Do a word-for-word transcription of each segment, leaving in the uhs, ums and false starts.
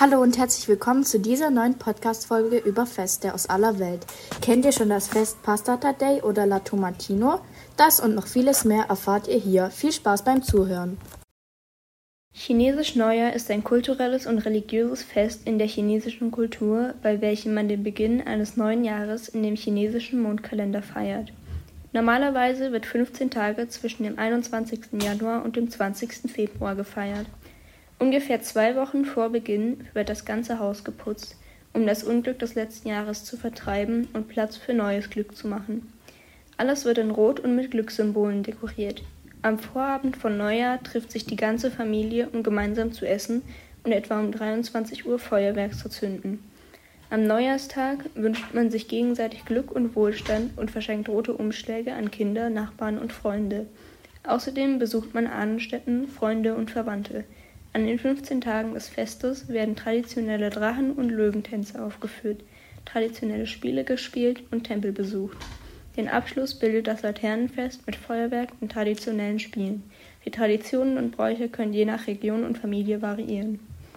Hallo und herzlich willkommen zu dieser neuen Podcast-Folge über Feste aus aller Welt. Kennt ihr schon das Fest Pastorta Day oder La Tomatino? Das und noch vieles mehr erfahrt ihr hier. Viel Spaß beim Zuhören. Chinesisch Neujahr ist ein kulturelles und religiöses Fest in der chinesischen Kultur, bei welchem man den Beginn eines neuen Jahres in dem chinesischen Mondkalender feiert. Normalerweise wird fünfzehn Tage zwischen dem einundzwanzigsten Januar und dem zwanzigsten Februar gefeiert. Ungefähr zwei Wochen vor Beginn wird das ganze Haus geputzt, um das Unglück des letzten Jahres zu vertreiben und Platz für neues Glück zu machen. Alles wird in Rot und mit Glückssymbolen dekoriert. Am Vorabend von Neujahr trifft sich die ganze Familie, um gemeinsam zu essen und etwa um dreiundzwanzig Uhr Feuerwerk zu zünden. Am Neujahrstag wünscht man sich gegenseitig Glück und Wohlstand und verschenkt rote Umschläge an Kinder, Nachbarn und Freunde. Außerdem besucht man Ahnenstätten, Freunde und Verwandte. An den fünfzehn Tagen des Festes werden traditionelle Drachen- und Löwentänze aufgeführt, traditionelle Spiele gespielt und Tempel besucht. Den Abschluss bildet das Laternenfest mit Feuerwerk und traditionellen Spielen. Die Traditionen und Bräuche können je nach Region und Familie variieren.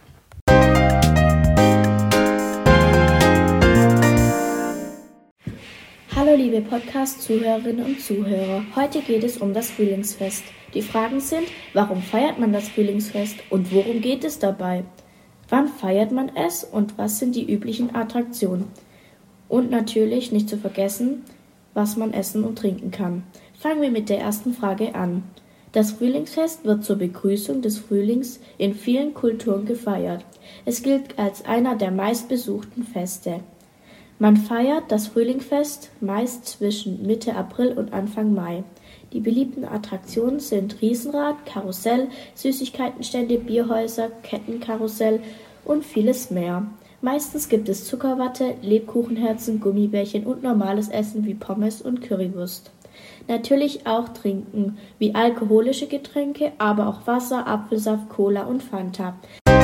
Hallo liebe Podcast-Zuhörerinnen und Zuhörer, heute geht es um das Frühlingsfest. Die Fragen sind, warum feiert man das Frühlingsfest und worum geht es dabei? Wann feiert man es und was sind die üblichen Attraktionen? Und natürlich nicht zu vergessen, was man essen und trinken kann. Fangen wir mit der ersten Frage an. Das Frühlingsfest wird zur Begrüßung des Frühlings in vielen Kulturen gefeiert. Es gilt als einer der meistbesuchten Feste. Man feiert das Frühlingsfest meist zwischen Mitte April und Anfang Mai. Die beliebten Attraktionen sind Riesenrad, Karussell, Süßigkeitenstände, Bierhäuser, Kettenkarussell und vieles mehr. Meistens gibt es Zuckerwatte, Lebkuchenherzen, Gummibärchen und normales Essen wie Pommes und Currywurst. Natürlich auch Trinken, wie alkoholische Getränke, aber auch Wasser, Apfelsaft, Cola und Fanta.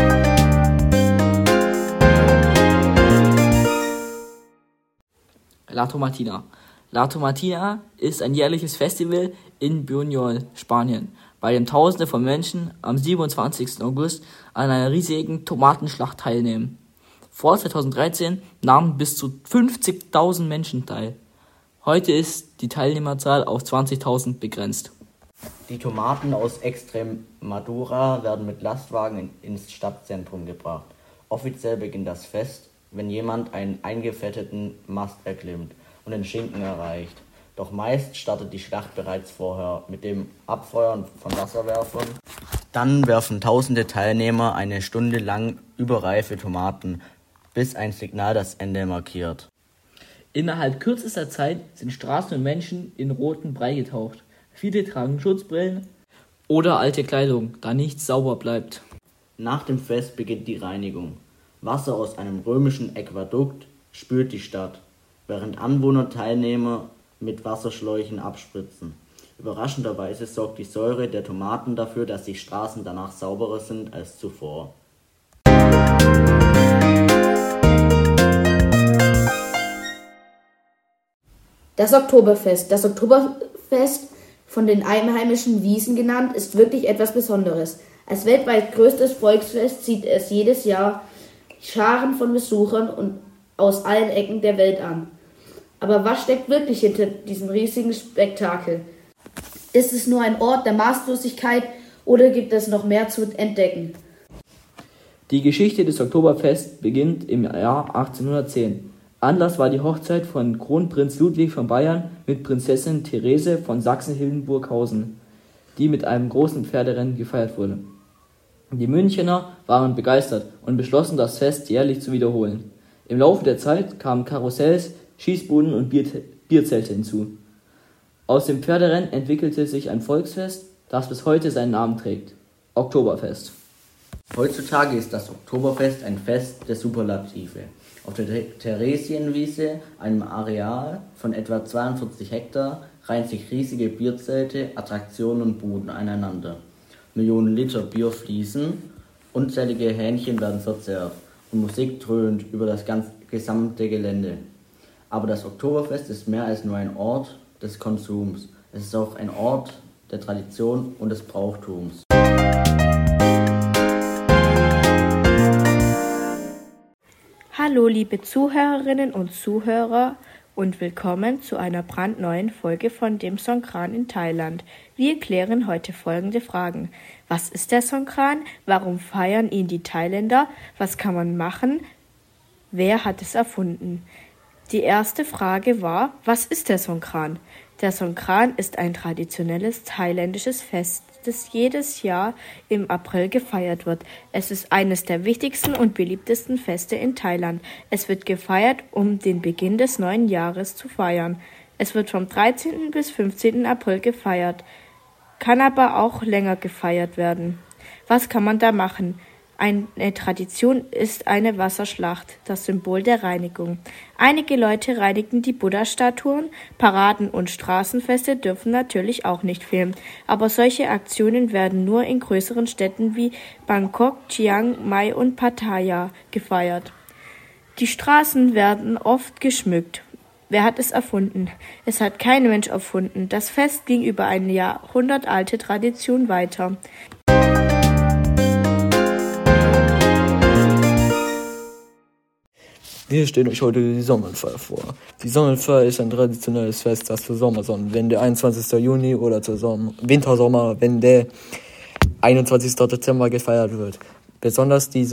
La Tomatina. La Tomatina ist ein jährliches Festival in Buñol, Spanien, bei dem Tausende von Menschen am siebenundzwanzigsten August an einer riesigen Tomatenschlacht teilnehmen. Vor zweitausenddreizehn nahmen bis zu fünfzigtausend Menschen teil. Heute ist die Teilnehmerzahl auf zwanzigtausend begrenzt. Die Tomaten aus Extremadura werden mit Lastwagen ins Stadtzentrum gebracht. Offiziell beginnt das Fest, wenn jemand einen eingefetteten Mast erklimmt und den Schinken erreicht. Doch meist startet die Schlacht bereits vorher mit dem Abfeuern von Wasserwerfern. Dann werfen tausende Teilnehmer eine Stunde lang überreife Tomaten, bis ein Signal das Ende markiert. Innerhalb kürzester Zeit sind Straßen und Menschen in roten Brei getaucht. Viele tragen Schutzbrillen oder alte Kleidung, da nichts sauber bleibt. Nach dem Fest beginnt die Reinigung. Wasser aus einem römischen Aquädukt spült die Stadt, während Anwohner Teilnehmer mit Wasserschläuchen abspritzen. Überraschenderweise sorgt die Säure der Tomaten dafür, dass die Straßen danach sauberer sind als zuvor. Das Oktoberfest. Das Oktoberfest, von den einheimischen Wiesen genannt, ist wirklich etwas Besonderes. Als weltweit größtes Volksfest zieht es jedes Jahr Scharen von Besuchern und aus allen Ecken der Welt an. Aber was steckt wirklich hinter diesem riesigen Spektakel? Ist es nur ein Ort der Maßlosigkeit oder gibt es noch mehr zu entdecken? Die Geschichte des Oktoberfests beginnt im Jahr achtzehnhundertzehn. Anlass war die Hochzeit von Kronprinz Ludwig von Bayern mit Prinzessin Therese von Sachsen-Hildburghausen, die mit einem großen Pferderennen gefeiert wurde. Die Münchener waren begeistert und beschlossen, das Fest jährlich zu wiederholen. Im Laufe der Zeit kamen Karussells, Schießbuden und Bier- Bierzelte hinzu. Aus dem Pferderennen entwickelte sich ein Volksfest, das bis heute seinen Namen trägt: Oktoberfest. Heutzutage ist das Oktoberfest ein Fest der Superlative. Auf der Theresienwiese, einem Areal von etwa zweiundvierzig Hektar, reihen sich riesige Bierzelte, Attraktionen und Buden aneinander. Millionen Liter Bier fließen, unzählige Hähnchen werden verzehrt und Musik dröhnt über das ganze gesamte Gelände. Aber das Oktoberfest ist mehr als nur ein Ort des Konsums. Es ist auch ein Ort der Tradition und des Brauchtums. Hallo liebe Zuhörerinnen und Zuhörer und willkommen zu einer brandneuen Folge von dem Songkran in Thailand. Wir klären heute folgende Fragen. Was ist der Songkran? Warum feiern ihn die Thailänder? Was kann man machen? Wer hat es erfunden? Die erste Frage war, was ist der Songkran? Der Songkran ist ein traditionelles thailändisches Fest, das jedes Jahr im April gefeiert wird. Es ist eines der wichtigsten und beliebtesten Feste in Thailand. Es wird gefeiert, um den Beginn des neuen Jahres zu feiern. Es wird vom dreizehnten bis fünfzehnten April gefeiert, kann aber auch länger gefeiert werden. Was kann man da machen? Eine Tradition ist eine Wasserschlacht, das Symbol der Reinigung. Einige Leute reinigen die Buddha-Statuen, Paraden und Straßenfeste dürfen natürlich auch nicht fehlen. Aber solche Aktionen werden nur in größeren Städten wie Bangkok, Chiang Mai und Pattaya gefeiert. Die Straßen werden oft geschmückt. Wer hat es erfunden? Es hat kein Mensch erfunden. Das Fest ging über eine jahrhundertalte Tradition weiter. Wir stellen euch heute die Sonnenfeier vor. Die Sonnenfeier ist ein traditionelles Fest, das zur Sommersonnenwende, einundzwanzigsten Juni, oder zur Sommer- Wintersommerwende, einundzwanzigsten Dezember gefeiert wird. Besonders die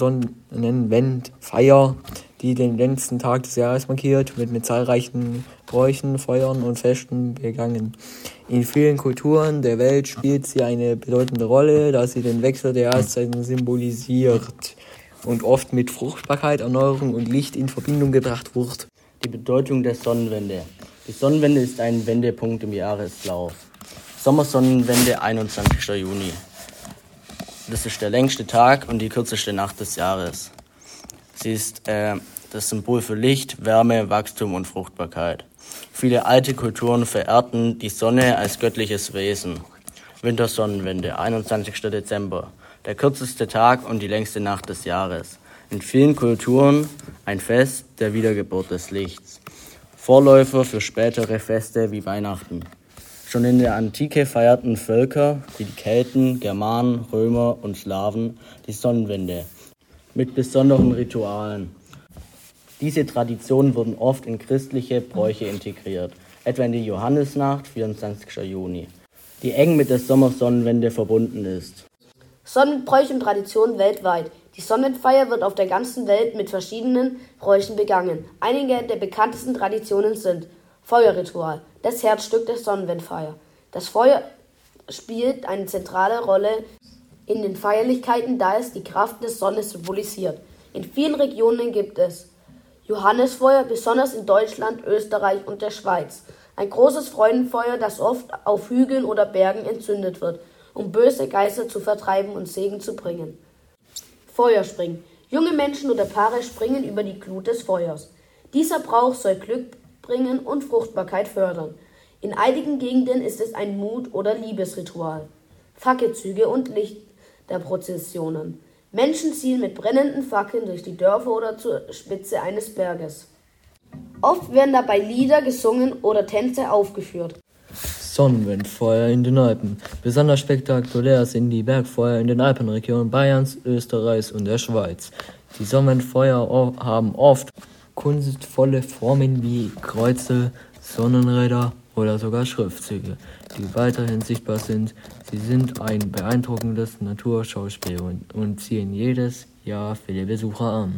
Sommersonnenwendfeier, die den letzten Tag des Jahres markiert, wird mit zahlreichen Bräuchen, Feuern und Festen begangen. In vielen Kulturen der Welt spielt sie eine bedeutende Rolle, da sie den Wechsel der Jahreszeiten symbolisiert und oft mit Fruchtbarkeit, Erneuerung und Licht in Verbindung gebracht wird. Die Bedeutung der Sonnenwende. Die Sonnenwende ist ein Wendepunkt im Jahreslauf. Sommersonnenwende, einundzwanzigsten Juni. Das ist der längste Tag und die kürzeste Nacht des Jahres. Sie ist äh, das Symbol für Licht, Wärme, Wachstum und Fruchtbarkeit. Viele alte Kulturen verehrten die Sonne als göttliches Wesen. Wintersonnenwende, einundzwanzigsten Dezember. Der kürzeste Tag und die längste Nacht des Jahres. In vielen Kulturen ein Fest der Wiedergeburt des Lichts. Vorläufer für spätere Feste wie Weihnachten. Schon in der Antike feierten Völker wie die Kelten, Germanen, Römer und Slawen die Sonnenwende mit besonderen Ritualen. Diese Traditionen wurden oft in christliche Bräuche integriert, etwa in die Johannisnacht, vierundzwanzigsten Juni, die eng mit der Sommersonnenwende verbunden ist. Sonnenbräuche und Traditionen weltweit. Die Sonnenfeier wird auf der ganzen Welt mit verschiedenen Bräuchen begangen. Einige der bekanntesten Traditionen sind Feuerritual, das Herzstück der Sonnenwendfeier. Das Feuer spielt eine zentrale Rolle in den Feierlichkeiten, da es die Kraft der Sonne symbolisiert. In vielen Regionen gibt es Johannisfeuer, besonders in Deutschland, Österreich und der Schweiz. Ein großes Freudenfeuer, das oft auf Hügeln oder Bergen entzündet wird, um böse Geister zu vertreiben und Segen zu bringen. Feuerspringen. Junge Menschen oder Paare springen über die Glut des Feuers. Dieser Brauch soll Glück bringen und Fruchtbarkeit fördern. In einigen Gegenden ist es ein Mut- oder Liebesritual. Fackelzüge und Lichterprozessionen. Menschen ziehen mit brennenden Fackeln durch die Dörfer oder zur Spitze eines Berges. Oft werden dabei Lieder gesungen oder Tänze aufgeführt. Sonnenwendfeuer in den Alpen. Besonders spektakulär sind die Bergfeuer in den Alpenregionen Bayerns, Österreichs und der Schweiz. Die Sonnenwendfeuer haben oft kunstvolle Formen wie Kreuze, Sonnenräder oder sogar Schriftzüge, die weiterhin sichtbar sind. Sie sind ein beeindruckendes Naturschauspiel und, und ziehen jedes Jahr viele Besucher an.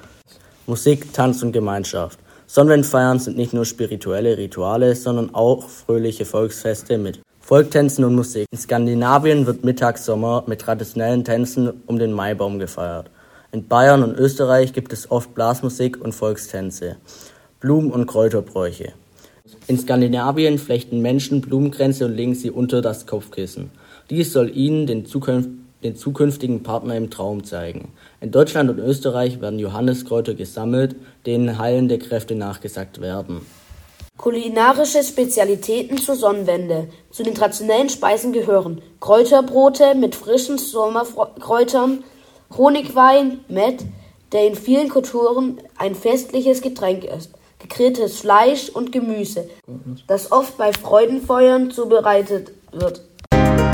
Musik, Tanz und Gemeinschaft. Sonnenwendfeiern sind nicht nur spirituelle Rituale, sondern auch fröhliche Volksfeste mit Volktänzen und Musik. In Skandinavien wird Mittagssommer mit traditionellen Tänzen um den Maibaum gefeiert. In Bayern und Österreich gibt es oft Blasmusik und Volkstänze, Blumen- und Kräuterbräuche. In Skandinavien flechten Menschen Blumenkränze und legen sie unter das Kopfkissen. Dies soll ihnen den, zukünf- den zukünftigen Partner im Traum zeigen. In Deutschland und Österreich werden Johanniskräuter gesammelt, denen heilende Kräfte nachgesagt werden. Kulinarische Spezialitäten zur Sonnenwende. Zu den traditionellen Speisen gehören Kräuterbrote mit frischen Sommerkräutern, Honigwein, Mett, der in vielen Kulturen ein festliches Getränk ist, gegrilltes Fleisch und Gemüse, das oft bei Freudenfeuern zubereitet wird.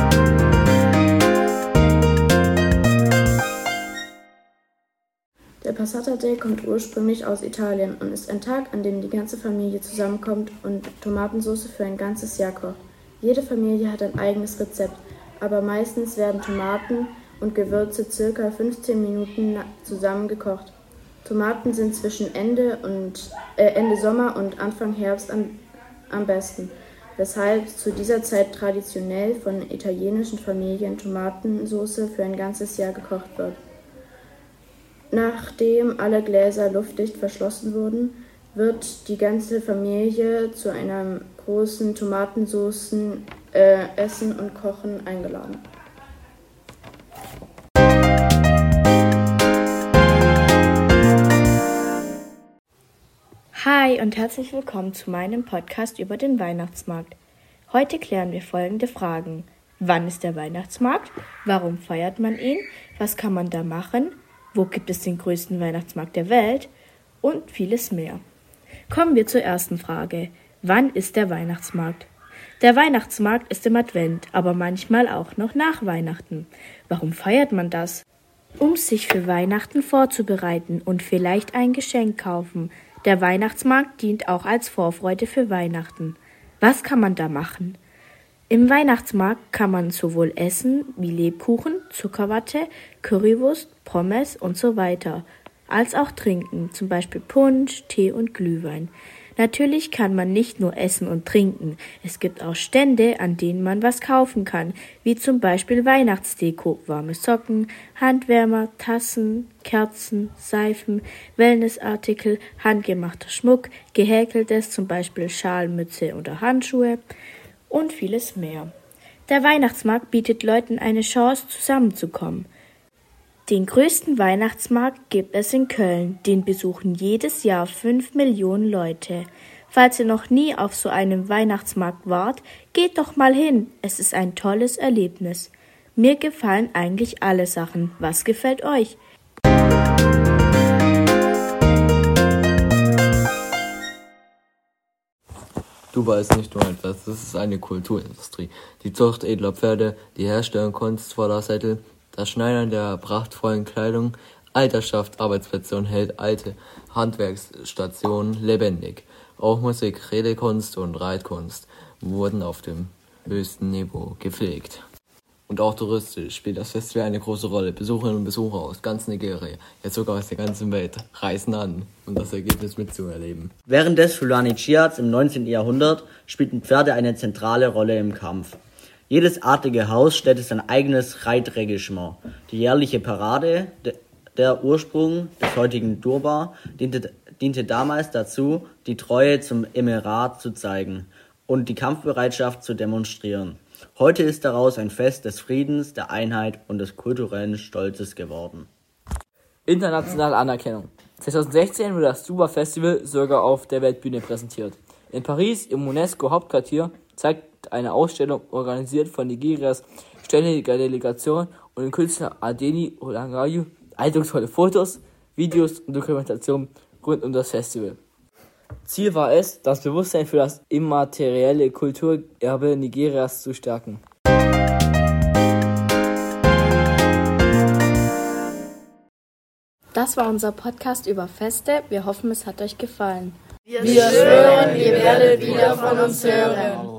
Der Passata Day kommt ursprünglich aus Italien und ist ein Tag, an dem die ganze Familie zusammenkommt und Tomatensauce für ein ganzes Jahr kocht. Jede Familie hat ein eigenes Rezept, aber meistens werden Tomaten und Gewürze ca. fünfzehn Minuten zusammen gekocht. Tomaten sind zwischen Ende, und, äh, Ende Sommer und Anfang Herbst am, am besten, weshalb zu dieser Zeit traditionell von italienischen Familien Tomatensauce für ein ganzes Jahr gekocht wird. Nachdem alle Gläser luftdicht verschlossen wurden, wird die ganze Familie zu einem großen Tomatensaucen äh, Essen und Kochen eingeladen. Hi und herzlich willkommen zu meinem Podcast über den Weihnachtsmarkt. Heute klären wir folgende Fragen. Wann ist der Weihnachtsmarkt? Warum feiert man ihn? Was kann man da machen? Wo gibt es den größten Weihnachtsmarkt der Welt? Und vieles mehr. Kommen wir zur ersten Frage. Wann ist der Weihnachtsmarkt? Der Weihnachtsmarkt ist im Advent, aber manchmal auch noch nach Weihnachten. Warum feiert man das? Um sich für Weihnachten vorzubereiten und vielleicht ein Geschenk kaufen. Der Weihnachtsmarkt dient auch als Vorfreude für Weihnachten. Was kann man da machen? Im Weihnachtsmarkt kann man sowohl essen wie Lebkuchen, Zuckerwatte, Currywurst, Pommes und so weiter, als auch trinken, zum Beispiel Punsch, Tee und Glühwein. Natürlich kann man nicht nur essen und trinken. Es gibt auch Stände, an denen man was kaufen kann, wie zum Beispiel Weihnachtsdeko, warme Socken, Handwärmer, Tassen, Kerzen, Seifen, Wellnessartikel, handgemachter Schmuck, gehäkeltes, zum Beispiel Schal, Mütze oder Handschuhe und vieles mehr. Der Weihnachtsmarkt bietet Leuten eine Chance, zusammenzukommen. Den größten Weihnachtsmarkt gibt es in Köln, den besuchen jedes Jahr fünf Millionen Leute. Falls ihr noch nie auf so einem Weihnachtsmarkt wart, geht doch mal hin, es ist ein tolles Erlebnis. Mir gefallen eigentlich alle Sachen, was gefällt euch? Dubai ist nicht nur etwas, das ist eine Kulturindustrie. Die Zucht edler Pferde, die Herstellung kunstvoller Sättel, das Schneidern der prachtvollen Kleidung, all das schafft Arbeitsplätze und hält alte Handwerksstationen lebendig. Auch Musik, Redekunst und Reitkunst wurden auf dem höchsten Niveau gepflegt. Und auch touristisch spielt das Festival eine große Rolle. Besucherinnen und Besucher aus ganz Nigeria, ja sogar aus der ganzen Welt, reisen an, um das Ergebnis mitzuerleben. Während des Fulani Chiads im neunzehnten Jahrhundert spielten Pferde eine zentrale Rolle im Kampf. Jedes adlige Haus stellte sein eigenes Reitregiment. Die jährliche Parade, de, der Ursprung des heutigen Durbar, diente, diente damals dazu, die Treue zum Emirat zu zeigen und die Kampfbereitschaft zu demonstrieren. Heute ist daraus ein Fest des Friedens, der Einheit und des kulturellen Stolzes geworden. Internationale Anerkennung. zwanzig sechzehn wurde das Durbar Festival sogar auf der Weltbühne präsentiert. In Paris, im UNESCO-Hauptquartier, zeigt eine Ausstellung, organisiert von Nigerias ständiger Delegation und dem Künstler Adeni Olangayu, eindrucksvolle Fotos, Videos und Dokumentationen rund um das Festival. Ziel war es, das Bewusstsein für das immaterielle Kulturerbe Nigerias zu stärken. Das war unser Podcast über Feste. Wir hoffen, es hat euch gefallen. Wir schwören, ihr werdet wieder von uns hören.